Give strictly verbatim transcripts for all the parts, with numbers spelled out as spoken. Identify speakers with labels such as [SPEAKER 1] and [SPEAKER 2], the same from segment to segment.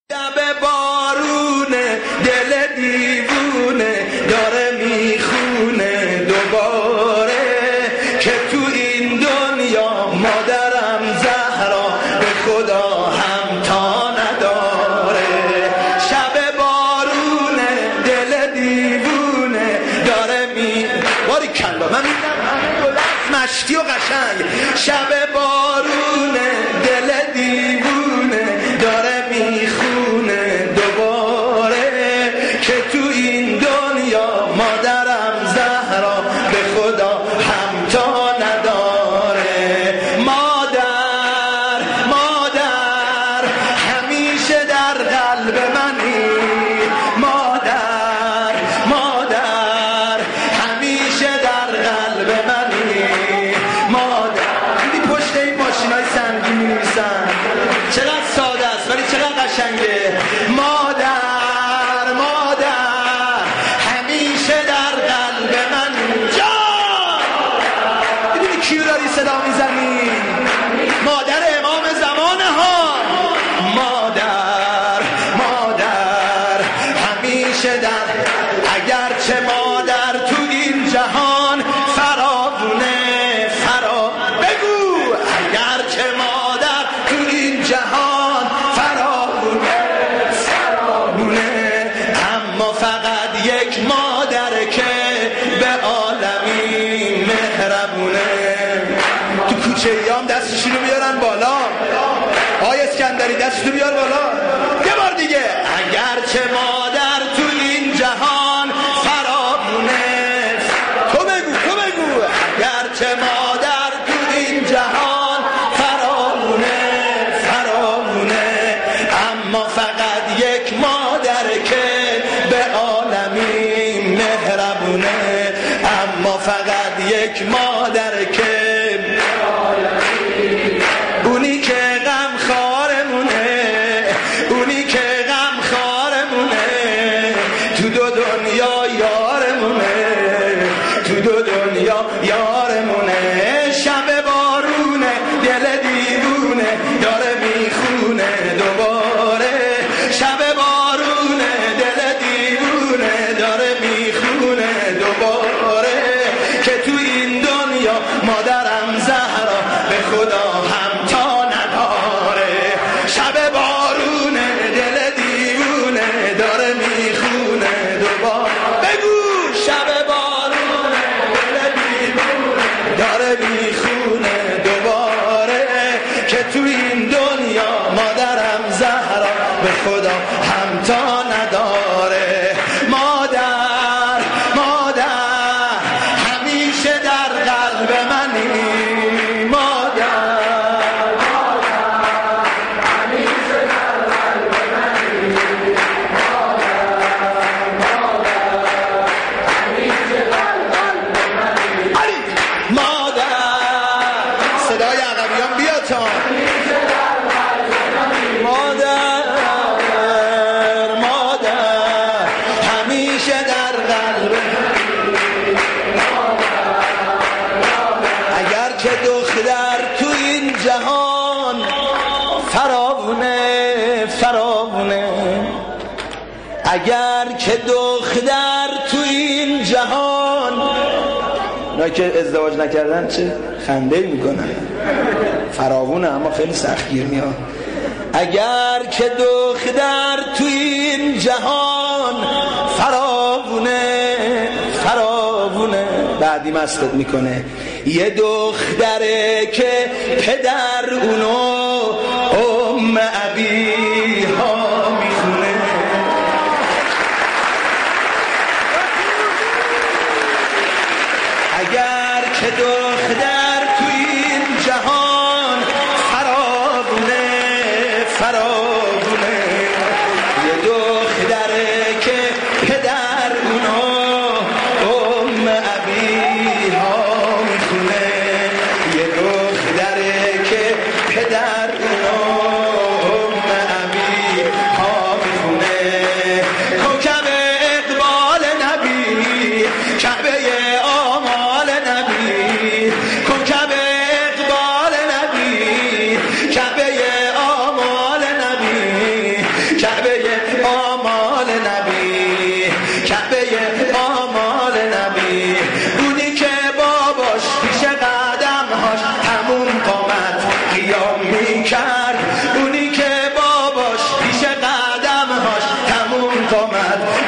[SPEAKER 1] شب بارونه دل دیوونه داره میخونه دوباره که تو این دنیا مادرم زهرا به خدا همتا نداره. شب بارونه دل دیوونه داره می باری کلا من میدم همه دولت مشتی و قشنگ. شب بارونه دل دیوونه داره میخونه دوباره که تو این دنیا مادرم زهرا به خدا همتا نداره. مادر مادر همیشه در قلب منی، مادر مادر همیشه در قلب منی. مادر دیدی پشت این ماشینای سنگی می‌نویسن چقدر ساده است ولی چقدر قشنگه. مادر مادر همیشه در قلب من. جان ببینی کیو داری صدا میزنی؟ مادر امام زمانه ها. مادر مادر همیشه در اگرچه مادر تو این جهان فراوونه فرا بگو اگرچه مادر تو این جهان فراوونه فراوونه اما فقط یک مادر که به عالمی مهربونه. تو کوچه ایام دستشون رو بیارن بالا. آقای اسکندری دستشون بیار بالا یه بار دیگه. اگرچه مادر تو این جهان فراوونه تو بگو تو بگو اگرچه مادر تو این جهان فراوونه فراوونه اما فقط یک مادر که به عالمی مهربونه. اما فقط یک مادر که اونی که غم خارمونه اونی که غم خارمونه تو دو دنیا یارمونه تو دو دنیا یارمونه. شب بارونه دل دیوونه داره میخونه دوباره. شب بارونه دل دیوونه داره میخونه دوباره که تو این دنیا مادرم زهرا به خدا همتا نداره. شب بارونه دل دیوونه داره میخونه دوباره. بگو شب بارونه دل دیوونه داره میخونه دوباره که تو این دنیا مادرم زهرا به خدا همتا نداره. مادر مادر همیشه در قلب منی. که دختر تو این جهان فراوونه فراوونه اگر که دختر تو این جهان اونا که ازدواج نکردن چه خنده میکنن فراوونه اما خیلی سختگیر میاد. اگر که دختر تو این جهان فراوونه فراوونه بعدی مستت میکنه یه دختره که پدر اونو ام ابیها میخونه. اگر که دختر تو این جهان فراوونه فراوونه یه دختره که پدر اونو ام ابیها میخونه. یه دختره که پدر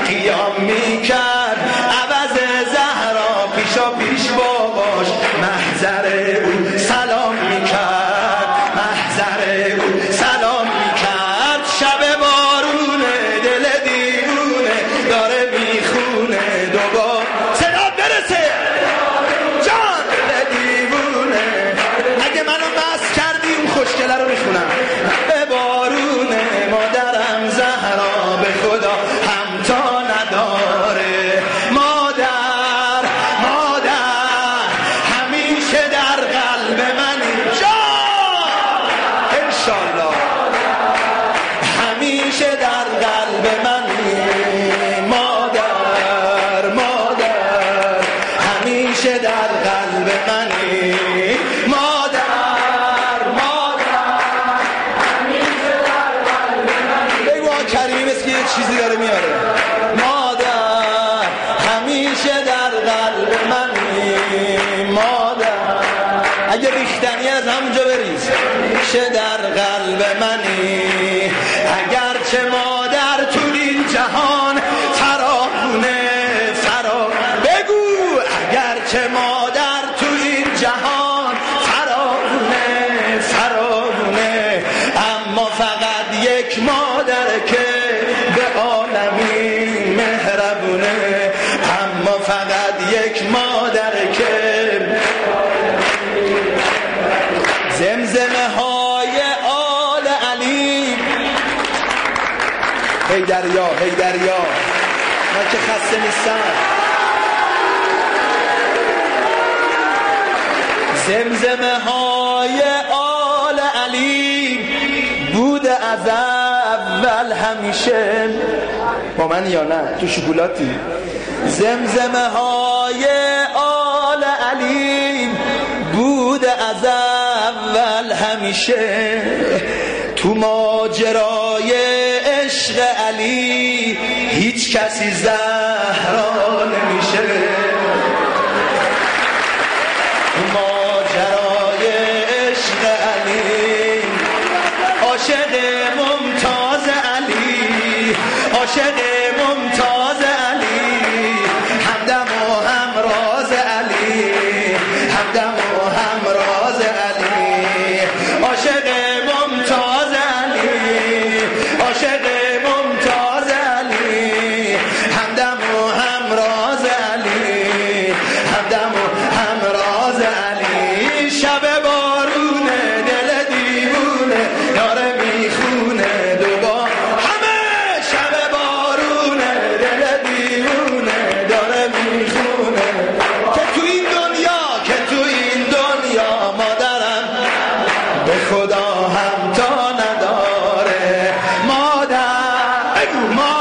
[SPEAKER 1] قیام میکرد عوض زهرا پیشا پیش باباش محضر او سلام میکرد محضر او سلام میکرد شب بارونه دل دیوونه داره میخونه دوبار صدا برسه جان دل دیوونه اگه منو مست کردی اون خوشگله رو میخونم به بارونه مادرم زهرا به خدا همتا نداره مادر مادر همیشه در قلب منی جان انشالله همیشه در قلب منی مادر مادر همیشه در قلب منی مادر کریم است که یه چیزی داره میاره مادر همیشه در قلب منی مادر اگه ریختنی از همونجا بریز همیشه در قلب منی اگرچه مادر تو این جهان فراوونه فرا بگو اگرچه مادر تو این جهان فراوونه فراوونه اما فقط یک مادر که به عالمین مهربونه اما فقط یک مادر که زمزمه های آل علی هی دریا هی دریا من که خسته نیستم زمزمه های آل علی بوده از اول همیشه با من یا نه تو شکلاتی زمزمه های آل علی بوده از اول همیشه تو ماجرای عشق علی هیچ کسی زهرا نمیشه تو ماجرای عشق علی عاشق ممتاز علی عاشق ممتاز علی همدم و همراز علی همدم و همراز علی عاشق ممتاز علی عاشق ممتاز علی همدم و همراز علی همدم و همراز علی شب بارونه دل دیوونه داره میخونه دوبار همه شب بارونه دل دیوونه داره میخونه که تو این دنیا که تو این دنیا مادرم به خدا همتا نداره مادر بگو مادر